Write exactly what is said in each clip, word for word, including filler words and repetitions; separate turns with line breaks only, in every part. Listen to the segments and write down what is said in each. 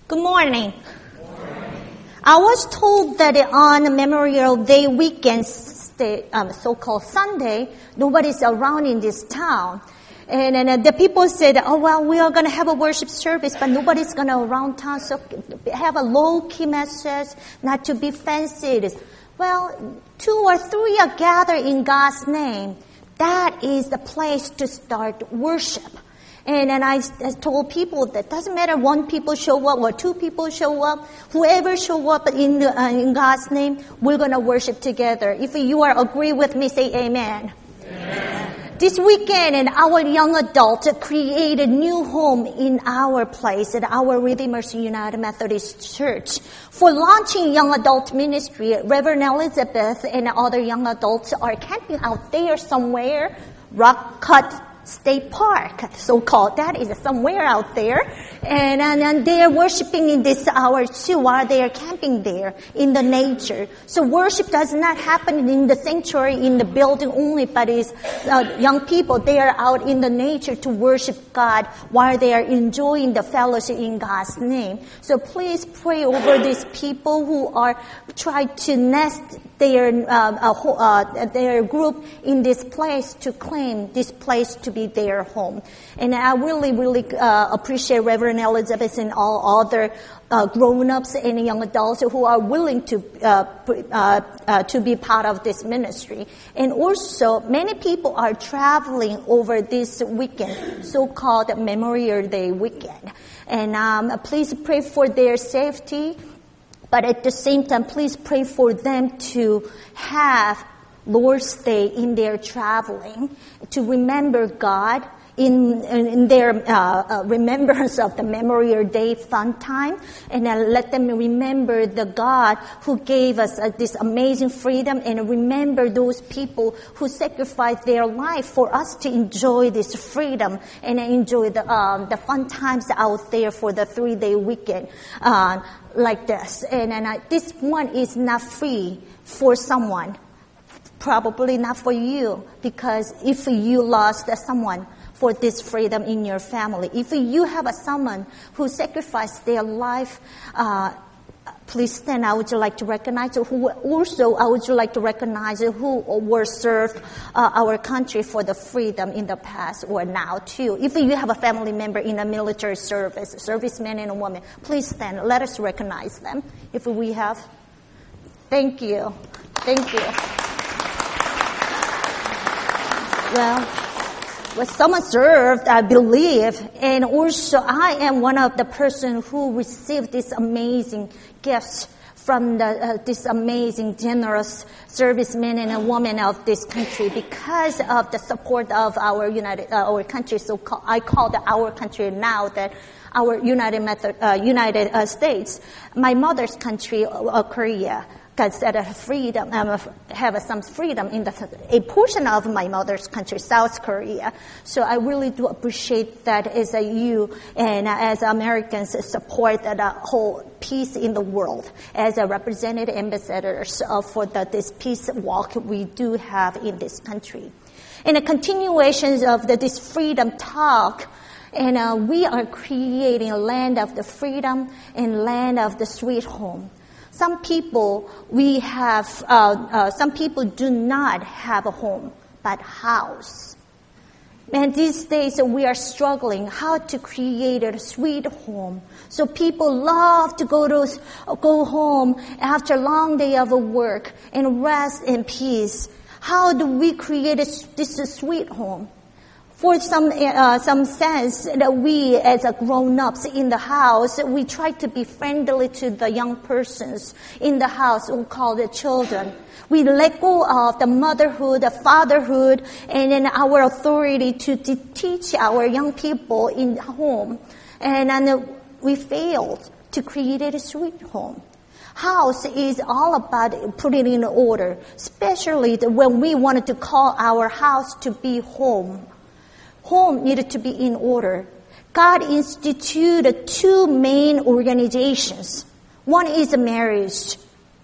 Good morning. I was told that on Memorial Day weekend, um, so-called Sunday, nobody's around in this town. And, and uh, the people said, oh, well, we are going to have a worship service, but nobody's going to around town, so have a low-key message, not to be fancy. Well, two or three are gathered in God's name. That is the place to start worship. And, and I, I told people that doesn't matter one people show up or two people show up, whoever show up in, the, uh, in God's name, we're going to worship together. If you are agree with me, say amen. Amen. This weekend, and our young adults created new home in our place at our Redeemers United Methodist Church. For launching young adult ministry, Reverend Elizabeth and other young adults are camping out there somewhere, Rock Cut State Park, so-called. That is somewhere out there. And, and, and they are worshiping in this hour too while they are camping there in the nature. So worship does not happen in the sanctuary, in the building only, but is uh, young people, they are out in the nature to worship God while they are enjoying the fellowship in God's name. So please pray over these people who are trying to nest their uh, uh, their group in this place, to claim this place to be their home. And I really, really uh, appreciate Reverend Elizabeth and all other uh, grown-ups and young adults who are willing to uh, uh, uh, to be part of this ministry. And also, many people are traveling over this weekend, so-called Memorial Day weekend. And um, please pray for their safety. But at the same time, please pray for them to have Lord's Day in their traveling, to remember God in, in their uh, uh, remembrance of the Memorial Day fun time, and uh, let them remember the God who gave us uh, this amazing freedom, and remember those people who sacrificed their life for us to enjoy this freedom and enjoy the um, the fun times out there for the three-day weekend. Uh, like this. And, and I, this one is not free for someone. Probably not for you, because if you lost someone for this freedom in your family, if you have a someone who sacrificed their life, uh, please stand. I would like to recognize who also I would like to recognize who were served uh, our country for the freedom in the past or now too. If you have a family member in a military service, serviceman and a woman, please stand. Let us recognize them. If we have, thank you, thank you. Well. Well, someone served, I believe, and also I am one of the person who received this amazing gifts from the, uh, this amazing, generous servicemen and women of this country because of the support of our United, uh, our country. So call, I call it our country now that our United Method, uh, United uh, States, my mother's country, uh, Korea. That have freedom, um, have some freedom in the, a portion of my mother's country, South Korea. So I really do appreciate that as a you and as Americans support the whole peace in the world as a representative ambassadors uh, for the, this peace walk we do have in this country. In a continuation of the, this freedom talk, and uh, we are creating a land of the freedom and land of the sweet home. Some people we have, uh, uh, some people do not have a home, but house. And these days we are struggling how to create a sweet home. So people love to go to go home after a long day of work and rest in peace. How do we create a, this a sweet home? For some uh, some sense that we as a grown-ups in the house, we try to be friendly to the young persons in the house we call the children. We let go of the motherhood, the fatherhood, and then our authority to, to teach our young people in home. And then we failed to create a sweet home. House is all about putting in order, especially when we wanted to call our house to be home. Home needed to be in order. God instituted two main organizations. One is a marriage.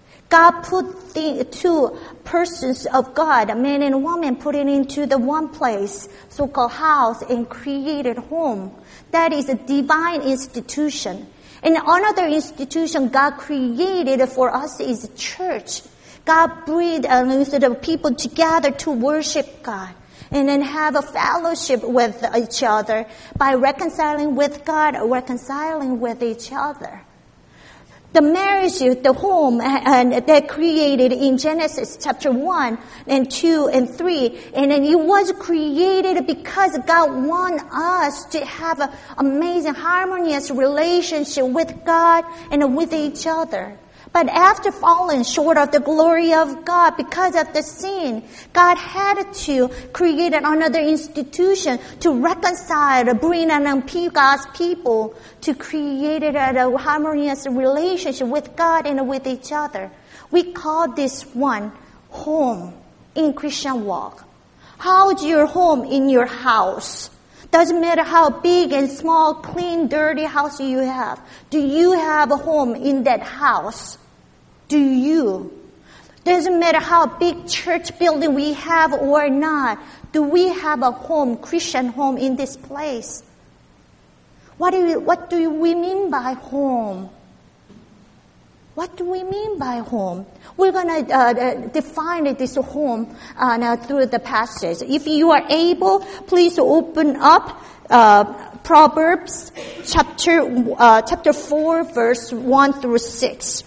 God put the two persons of God, a man and a woman, put it into the one place, so-called house, and created home. That is a divine institution. And another institution God created for us is church. God breathed and the people together to worship God and then have a fellowship with each other by reconciling with God, reconciling with each other. The marriage, the home, and that created in Genesis chapter one and two and three, and then it was created because God wants us to have an amazing, harmonious relationship with God and with each other. But after falling short of the glory of God because of the sin, God had to create another institution to reconcile, bring in God's people to create a harmonious relationship with God and with each other. We call this one home in Christian walk. How's your home in your house? Doesn't matter how big and small, clean, dirty house you have. Do you have a home in that house? Do you? Doesn't matter how big church building we have or not. Do we have a home, Christian home in this place? What do we, what do we mean by home? What do we mean by home? We're going to uh, define this home uh, through the passage. If you are able, please open up uh, Proverbs chapter uh, chapter four, verse one through six.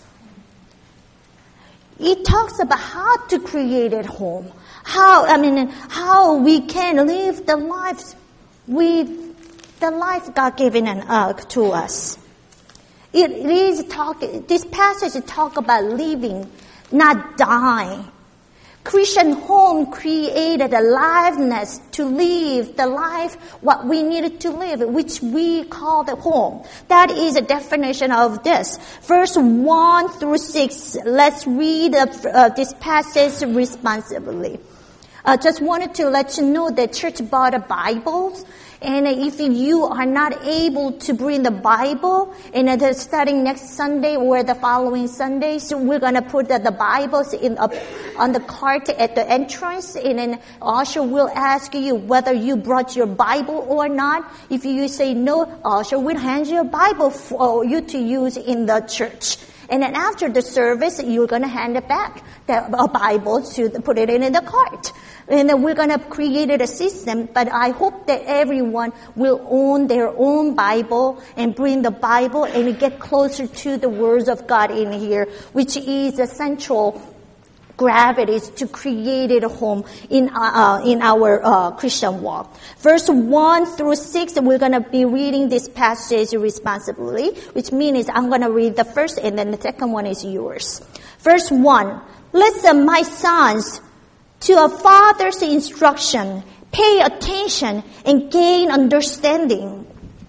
It talks about how to create a home, how I mean, how we can live the lives with the life God given uh, to us. It is talk. This passage talk about living, not dying. Christian home created a liveness to live the life what we needed to live, which we call the home. That is a definition of this. Verse one through six. Let's read uh, this passage responsibly. I uh, just wanted to let you know that church bought Bibles. And if you are not able to bring the Bible, and uh, starting next Sunday or the following Sunday, so we're going to put the, the Bibles in up on the cart at the entrance, and then usher will ask you whether you brought your Bible or not. If you say no, usher will hand you a Bible for you to use in the church. And then after the service, you're going to hand it back, the a Bible, to put it in, in the cart. And then we're going to create a system, but I hope that everyone will own their own Bible and bring the Bible and get closer to the words of God in here, which is the central gravity to create a home in uh, in our uh, Christian walk. Verse one through six, we're going to be reading this passage responsibly, which means I'm going to read the first and then the second one is yours. Verse one, listen, my sons, to a father's instruction, pay attention and gain understanding.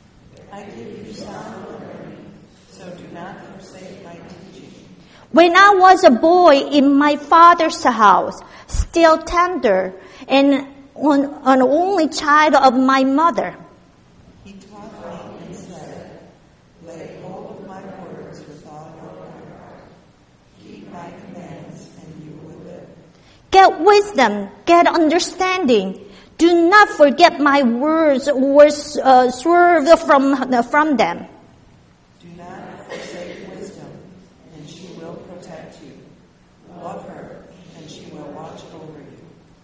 I give you sound learning, so do not forsake my teaching.
When I was a boy in my father's house, still tender, and an only child of my mother,
he taught me and said, lay hold of my words with all your heart. Keep my commands, and you will live.
Get wisdom, get understanding. Do not forget my words or uh, swerve from, from them.
Do not forsake wisdom, and she will protect you. Love her, and she will watch over you.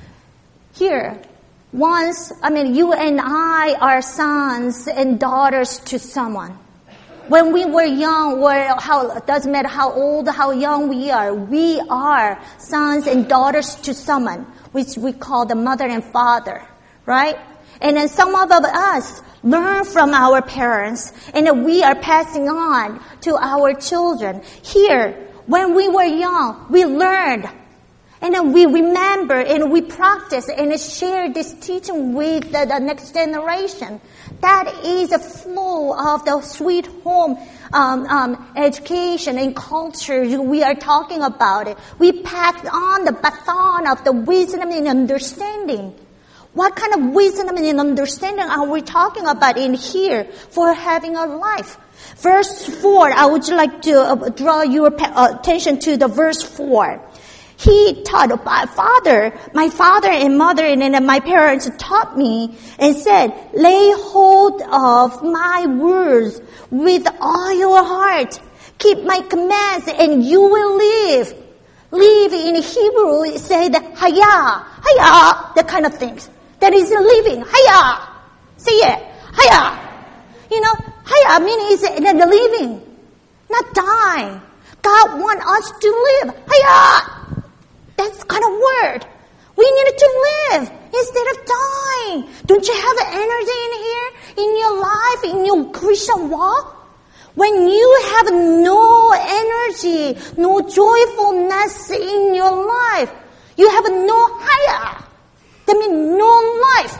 Here, once, I mean, you and I are sons and daughters to someone. When we were young, or how, it doesn't matter how old, how young we are, we are sons and daughters to someone, which we call the mother and father, right? And then some of us learn from our parents, and then we are passing on to our children. Here, when we were young, we learned, and then we remember, and we practice, and share this teaching with the, the next generation. That is a flow of the sweet home um, um, education and culture we are talking about. It. We pass on the baton of the wisdom and understanding. What kind of wisdom and understanding are we talking about in here for having a life? Verse four, I would like to uh, draw your attention to the verse four. he taught my father, my father and mother and then my parents taught me and said, lay hold of my words with all your heart. Keep my commands and you will live. Live in Hebrew, it said, haya, haya, that kind of things. That is living, haya. Say it, haya. You know, haya means the living, not dying. God wants us to live, haya. That's the kind of word. We need to live instead of dying. Don't you have energy in here, in your life, in your Christian walk? When you have no energy, no joyfulness in your life, you have no haya. That means no life.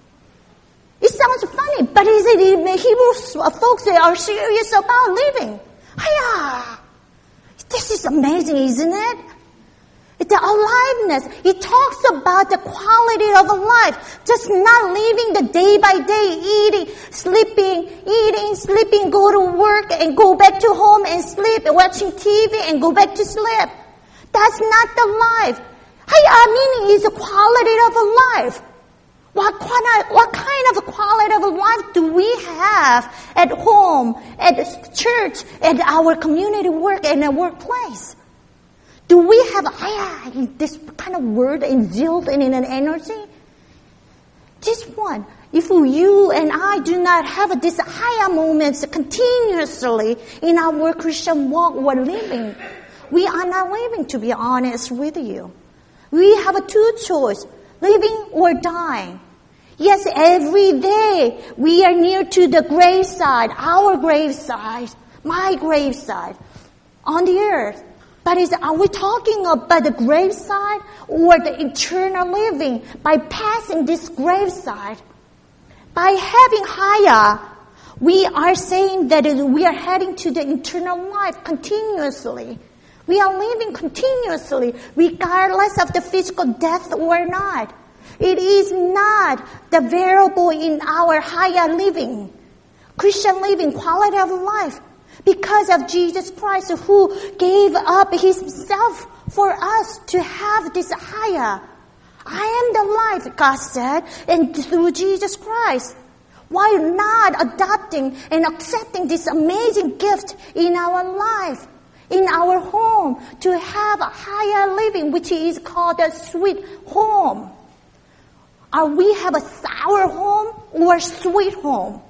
It sounds funny, but is it the Hebrew folks that are serious about living? Haya. This is amazing, isn't it? The aliveness. It talks about the quality of life. Just not living the day by day, eating, sleeping, eating, sleeping, go to work and go back to home and sleep, watching T V and go back to sleep. That's not the life. Haya meaning is the quality of life. What kind of, what kind of quality of life do we have at home, at church, at our community work, and at workplace? Do we have haya, this kind of word and zeal and an energy? This one, if you and I do not have this haya moments continuously in our Christian walk or living, we are not living, to be honest with you. We have a two choice, living or dying. Yes, every day we are near to the graveside, our graveside, my graveside, on the earth. But is, are we talking about the graveside or the eternal living by passing this graveside? By having haya, we are saying that we are heading to the eternal life continuously. We are living continuously, regardless of the physical death or not. It is not the variable in our haya living, Christian living, quality of life. Because of Jesus Christ who gave up himself for us to have this haya. I am the life, God said, and through Jesus Christ. Why not adopting and accepting this amazing gift in our life, in our home, to have a higher living, which is called a sweet home? Are we have a sour home or sweet home?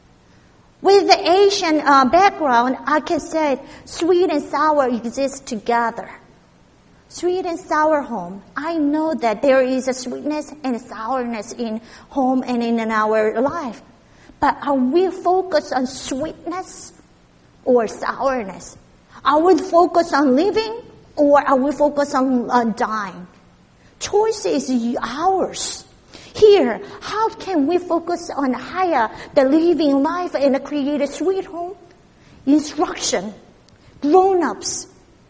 With the Asian uh, background, I can say sweet and sour exist together. Sweet and sour home. I know that there is a sweetness and sourness in home and in our life. But are we focused on sweetness or sourness? Are we focused on living or are we focused on uh, dying? Choice is ours. Here, how can we focus on higher, the living life and create a sweet home? Instruction. Grown-ups.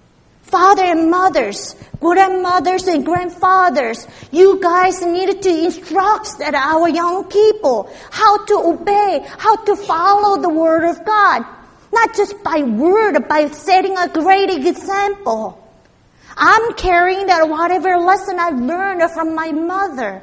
Father and mothers, grandmothers and grandfathers, you guys needed to instruct that our young people how to obey, how to follow the Word of God. Not just by word, by setting a great example. I'm carrying that whatever lesson I've learned from my mother.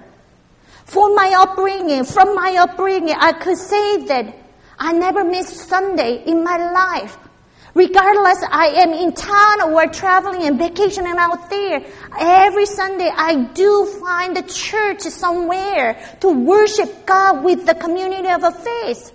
For my upbringing, from my upbringing, I could say that I never missed Sunday in my life. Regardless, I am in town or traveling and vacationing out there. Every Sunday, I do find a church somewhere to worship God with the community of a faith.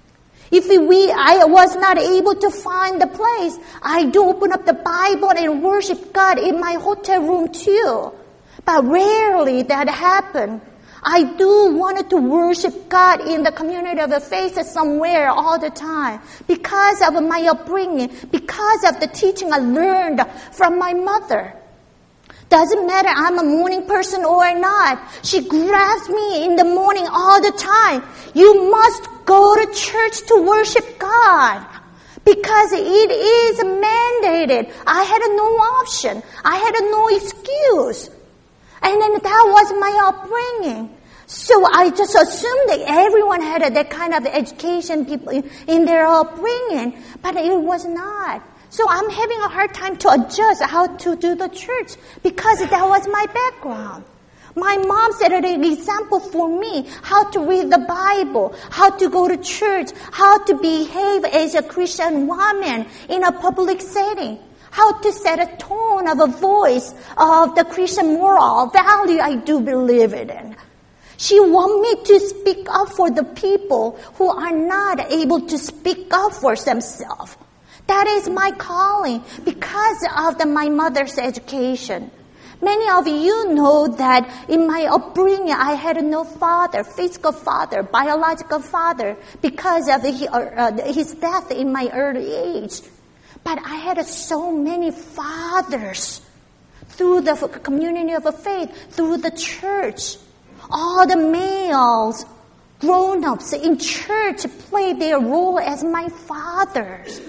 If we, I was not able to find the place, I do open up the Bible and worship God in my hotel room too. But rarely that happens. I do want to worship God in the community of the faith somewhere all the time because of my upbringing, because of the teaching I learned from my mother. Doesn't matter I'm a morning person or not. She grabs me in the morning all the time. You must go to church to worship God because it is mandated. I had no option. I had no excuse. And then that was my upbringing. So I just assumed that everyone had that kind of education people in their upbringing. But it was not. So I'm having a hard time to adjust how to do the church because that was my background. My mom set an example for me how to read the Bible, how to go to church, how to behave as a Christian woman in a public setting, how to set a tone of a voice of the Christian moral value I do believe in. She wants me to speak up for the people who are not able to speak up for themselves. That is my calling because of the, my mother's education. Many of you know that in my upbringing, I had no father, physical father, biological father, because of his, uh, his death in my early age. But I had so many fathers through the community of faith, through the church. All the males, grown-ups in church played their role as my fathers.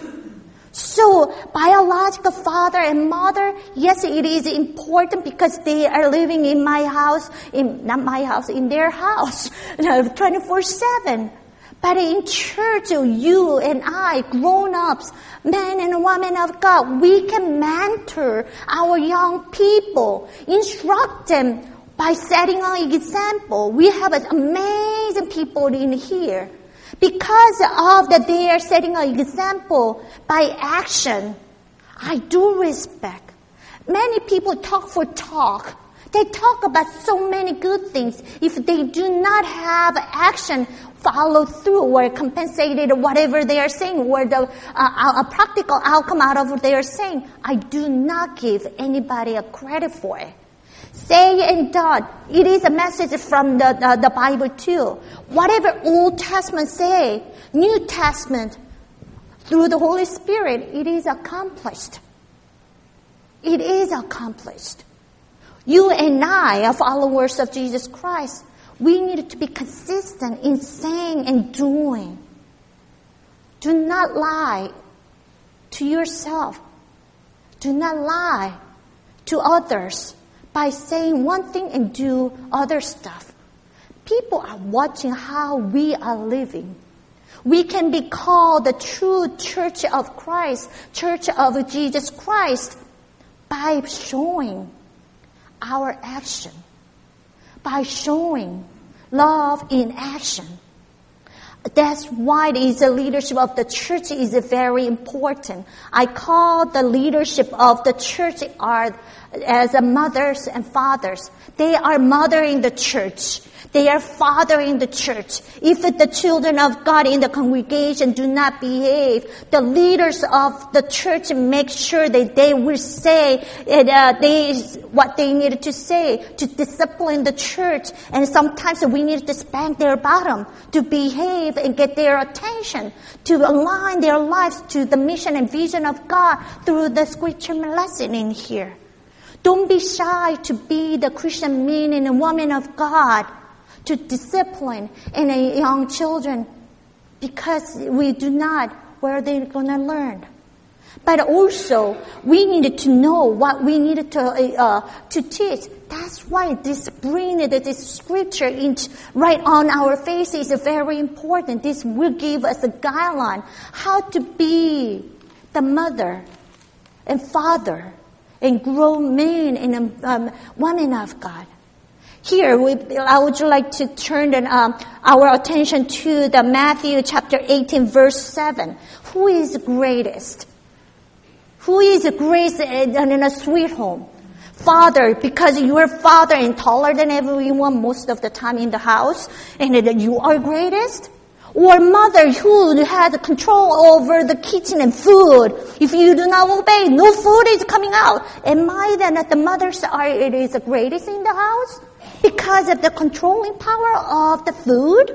So, biological father and mother, yes, it is important because they are living in my house, in not my house, in their house, twenty-four seven. But in church, you and I, grown-ups, men and women of God, we can mentor our young people, instruct them by setting an example. We have amazing people in here. Because of that they are setting an example by action, I do respect. Many people talk for talk. They talk about so many good things. If they do not have action followed through or compensated whatever they are saying or the uh, a practical outcome out of what they are saying, I do not give anybody a credit for it. Say and done. It is a message from the, the, the Bible too. Whatever Old Testament say, New Testament, through the Holy Spirit, it is accomplished. It is accomplished. You and I are followers of Jesus Christ. We need to be consistent in saying and doing. Do not lie to yourself. Do not lie to others by saying one thing and do other stuff. People are watching how we are living. We can be called the true church of Christ, church of Jesus Christ, by showing our action, by showing love in action. That's why the leadership of the church is very important. I call the leadership of the church are as mothers and fathers. They are mothering the church. They are fathering the church. If the children of God in the congregation do not behave, the leaders of the church make sure that they will say uh, they, what they needed to say to discipline the church. And sometimes we need to spank their bottom to behave and get their attention, to align their lives to the mission and vision of God through the scripture lesson in here. Don't be shy to be the Christian men and women of God, to discipline in a young children, because we do not where they're going to learn. But also, we needed to know what we needed to uh, to teach. That's why this bringing this scripture in, right on our faces is very important. This will give us a guideline how to be the mother and father and grown men and um, women of God. Here, we, I would like to turn um, our attention to the Matthew chapter eighteen, verse seven. Who is greatest? Who is the greatest in a sweet home? Father, because you are father and taller than everyone most of the time in the house, and you are greatest? Or mother who has control over the kitchen and food. If you do not obey, no food is coming out. Am I then that the mothers are it is the greatest in the house? Because of the controlling power of the food?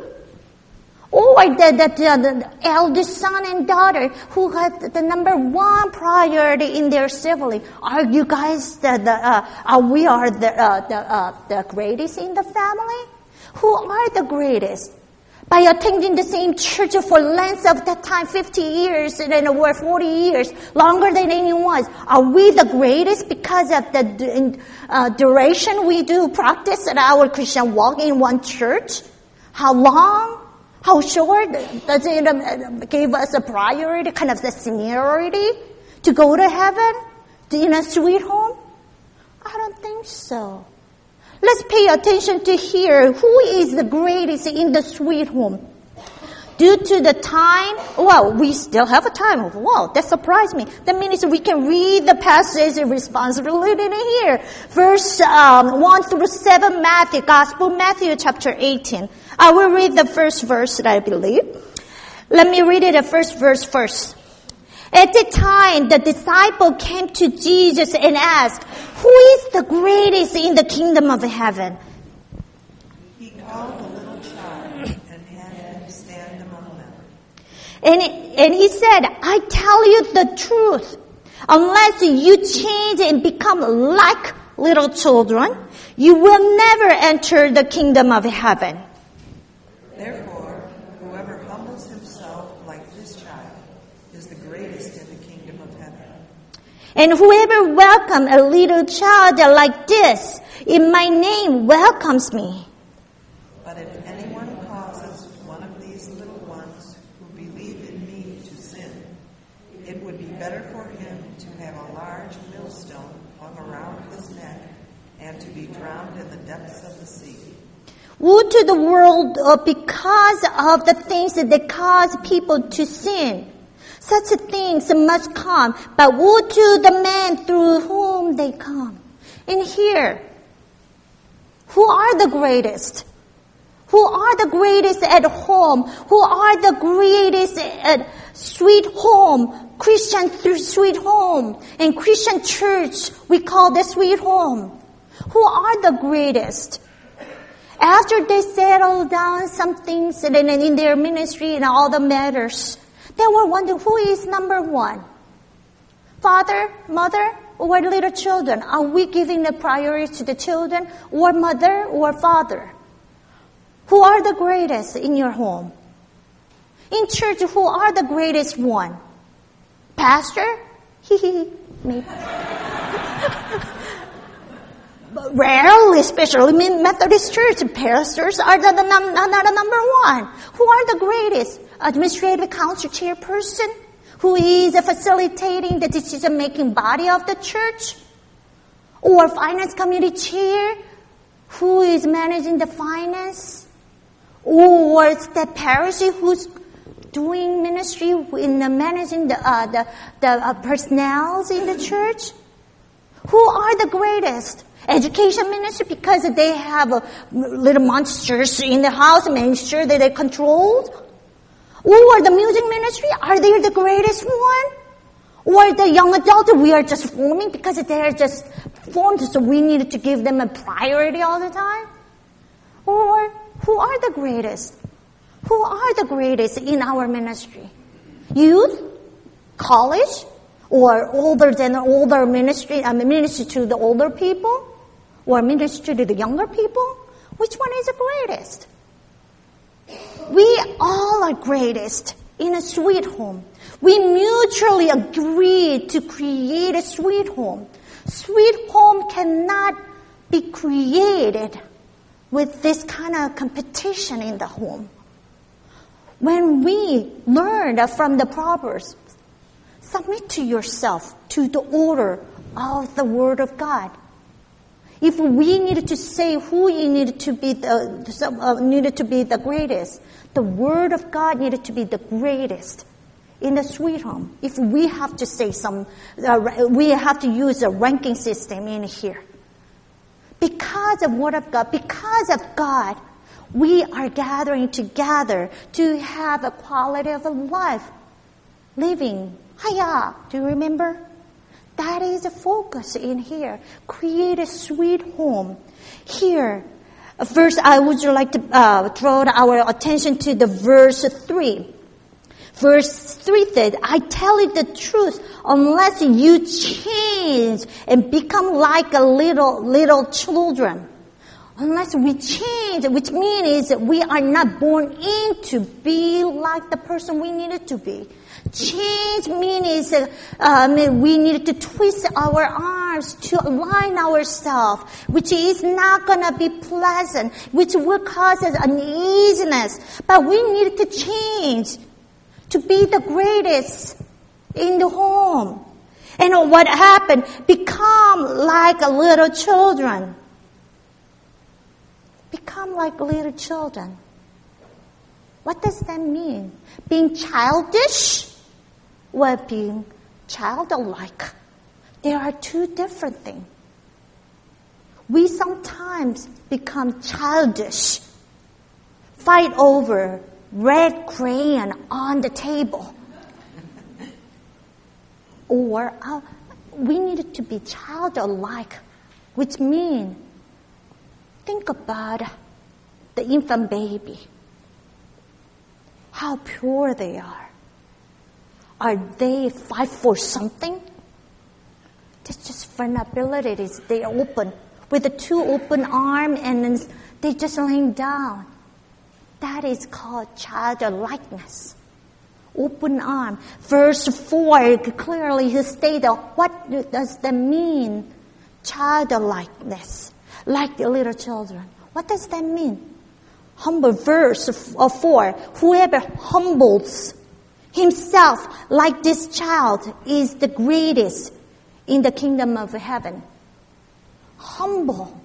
Or the, the, the, the eldest son and daughter who has the number one priority in their sibling. Are you guys the, the uh, are we are the, uh, the, uh, the greatest in the family? Who are the greatest? By attending the same church for length of that time, fifty years and or forty years, longer than anyone, are we the greatest because of the uh, duration we do practice at our Christian walk in one church? How long? How short? Does it um, give us a priority, kind of the seniority to go to heaven in a sweet home? I don't think so. Let's pay attention to here. Who is the greatest in the sweet home? Due to the time, well, we still have a time. Wow, that surprised me. That means we can read the passage of responsibility in here. Verse um, one through seven, Matthew, Gospel, Matthew chapter eighteen. I will read the first verse, I believe. Let me read it, the first verse first. At the time, the disciple came to Jesus and asked, "Who is the greatest in the kingdom of heaven?"
He called a little child and had him stand among them.
And, and he said, "I tell you the truth. Unless you change and become like little children, you will never enter the kingdom of heaven."
Therefore, whoever humbles himself like this child is the greatest in the kingdom of heaven.
And whoever welcomes a little child like this, in my name welcomes me.
But if anyone causes one of these little ones who believe in me to sin, it would be better for him to have a large millstone hung around his neck and to be drowned in the depths of the sea.
Woe to the world uh, because of the things that cause people to sin. Such things must come, but woe to the man through whom they come. In here, who are the greatest? Who are the greatest at home? Who are the greatest at sweet home? Christian th- sweet home. In Christian church, we call the sweet home. Who are the greatest? After they settle down some things and then in their ministry and all the matters, they were wondering who is number one? Father, mother, or little children? Are we giving the priority to the children or mother or father? Who are the greatest in your home? In church, who are the greatest one? Pastor? Hee hee, me. Rarely, especially in Methodist Church, pastors are the, the num, not the number one. Who are the greatest? Administrative council chairperson, who is facilitating the decision-making body of the church, or finance committee chair, who is managing the finance, or it's the parish who's doing ministry in the managing the uh, the, the uh, personnel in the church. Who are the greatest? Education ministry, because they have uh, little monsters in the house, making sure that they're controlled. Or the music ministry, are they the greatest one? Or the young adult, we are just forming because they are just formed, so we need to give them a priority all the time? Or who are the greatest? Who are the greatest in our ministry? Youth? College? Or older than older ministry, I mean, ministry to the older people? Or ministry to the younger people? Which one is the greatest? We all are greatest in a sweet home. We mutually agree to create a sweet home. Sweet home cannot be created with this kind of competition in the home. When we learn from the Proverbs, submit to yourself to the order of the Word of God. If we needed to say who needed to be the uh, needed to be the greatest, the Word of God needed to be the greatest in the sweet home. If we have to say some, uh, we have to use a ranking system in here. Because of Word of God, because of God, we are gathering together to have a quality of a life, living. Hiya, do you remember? That is the focus in here. Create a sweet home. Here, first I would like to uh, draw our attention to the verse three. Verse three said, "I tell you the truth, unless you change and become like a little, little children." Unless we change, which means we are not born in to be like the person we needed to be. Change means uh, we need to twist our arms to align ourselves, which is not going to be pleasant, which will cause us uneasiness. But we need to change to be the greatest in the home. And what happened? Become like little children. Become like little children. What does that mean? Being childish or being childlike? There are two different things. We sometimes become childish, fight over red crayon on the table. Or uh, we need to be childlike, which means think about the infant baby. How pure they are. Are they fight for something? It's just vulnerabilities. They open with the two open arms and then they just laying down. That is called childlikeness. Open arm. Verse four clearly he stated, what does that mean? Childlikeness. Like the little children. What does that mean? Humble. Verse four. Whoever humbles himself like this child is the greatest in the kingdom of heaven. Humble.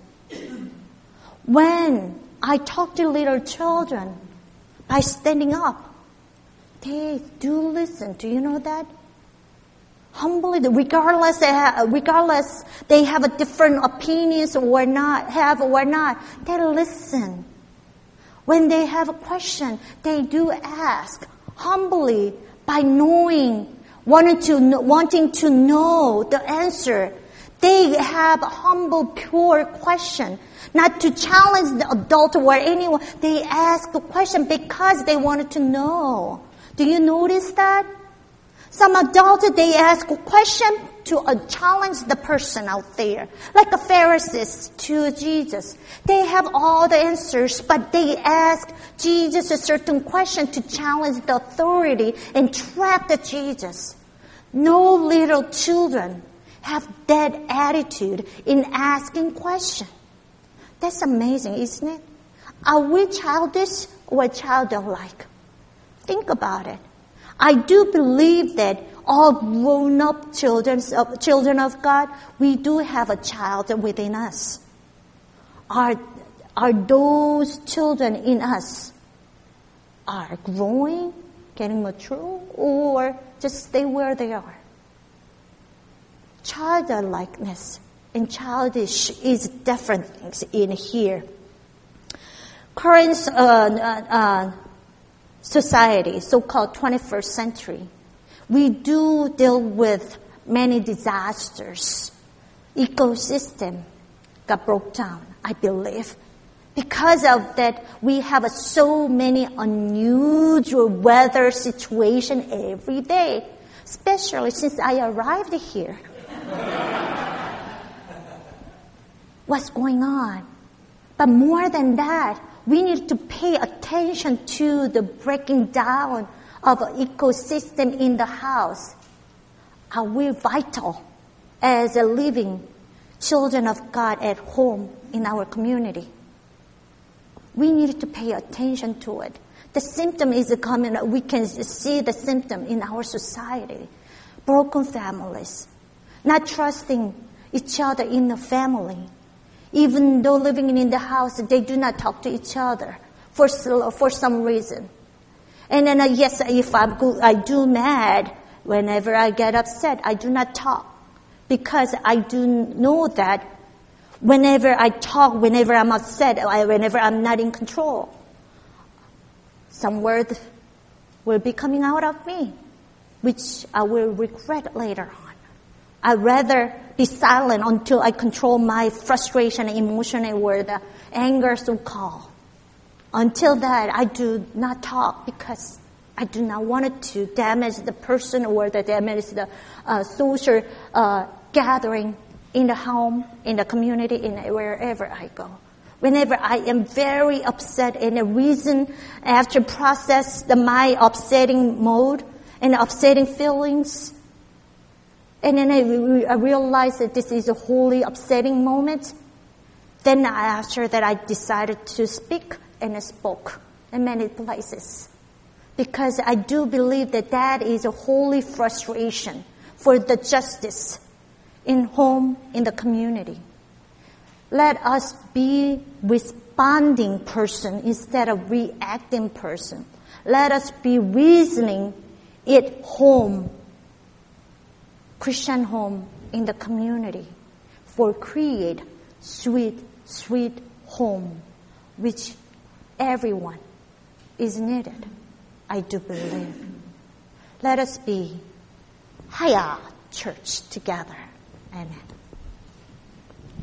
When I talk to little children by standing up, they do listen. Do you know that? Humbly, regardless they have, regardless they have a different opinions or not, have or not, they listen. When they have a question, they do ask humbly by knowing, wanting to know, wanting to know the answer. They have a humble, pure question, not to challenge the adult or anyone. They ask a question because they wanted to know. Do you notice that? Some adults, they ask a question to uh, challenge the person out there. Like the Pharisees to Jesus. They have all the answers, but they ask Jesus a certain question to challenge the authority and trap the Jesus. No little children have that attitude in asking questions. That's amazing, isn't it? Are we childish or childlike? Think about it. I do believe that all grown-up children, uh, children of God, we do have a child within us. Are, are those children in us are growing, getting mature, or just stay where they are? Childlikeness and childish is different things in here. Current uh, uh, uh, society, so-called twenty-first century, we do deal with many disasters. Ecosystem got broke down, I believe. Because of that, we have so many unusual weather situation every day, especially since I arrived here. What's going on? But more than that, we need to pay attention to the breaking down of an ecosystem in the house. Are we vital as a living children of God at home in our community? We need to pay attention to it. The symptom is coming. We can see the symptom in our society. Broken families, not trusting each other in the family. Even though living in the house, they do not talk to each other for for some reason. And then, uh, yes, if I'm go- I do mad, whenever I get upset, I do not talk. Because I do know that whenever I talk, whenever I'm upset, I, whenever I'm not in control, some word will be coming out of me, which I will regret later on. I'd rather be silent until I control my frustration, emotion, or the anger so-called. Until that, I do not talk because I do not want it to damage the person or the damage the uh, social uh, gathering in the home, in the community, in wherever I go. Whenever I am very upset, and the reason I have to process the, my upsetting mode and upsetting feelings, and then I, I realize that this is a wholly upsetting moment, then after that I decided to speak, and I spoke in many places. Because I do believe that that is a holy frustration for the justice in home, in the community. Let us be responding person instead of reacting person. Let us be reasoning it home, Christian home in the community, for create sweet, sweet home, which everyone is needed. I do believe. Let us be Haya Church together. Amen.